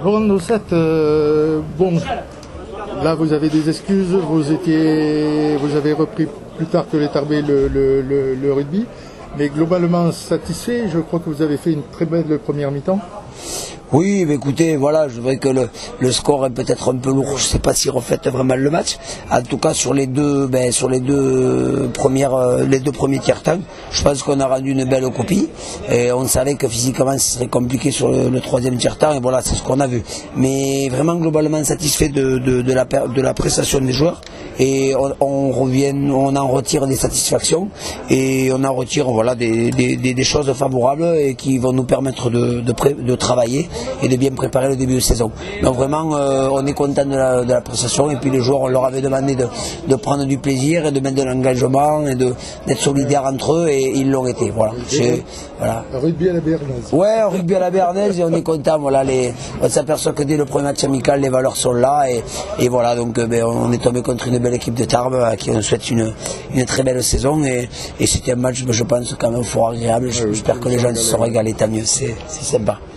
Laurent Dossat, bon, là vous avez des excuses, vous avez repris plus tard que les Tarbés le rugby, mais globalement satisfait. Je crois que vous avez fait une très belle première mi-temps. Oui, mais écoutez, voilà, je dirais que le score est peut-être un peu lourd, je ne sais pas s'il reflète vraiment le match. En tout cas, sur les deux premiers tiers-temps, je pense qu'on a rendu une belle copie. Et on savait que physiquement, ce serait compliqué sur le troisième tiers-temps, et voilà, c'est ce qu'on a vu. Mais vraiment, globalement satisfait de la prestation des joueurs. Et on en retire des satisfactions, et on en retire, voilà, des choses favorables et qui vont nous permettre de travailler et de bien préparer le début de saison. Donc vraiment, on est content de la prestation, et puis les joueurs, on leur avait demandé de prendre du plaisir et de mettre de l'engagement et d'être solidaires entre eux, et ils l'ont été. Voilà. Voilà. Rugby à la béarnaise. Ouais, rugby à la béarnaise, et on est content. Voilà, on s'aperçoit que dès le premier match amical, les valeurs sont là, et voilà, donc on est tombé contre une belle équipe de Tarbes à qui on souhaite une très belle saison, et c'était un match, je pense, quand même fort agréable. J'espère que les gens se sont régalés, tant mieux, c'est sympa.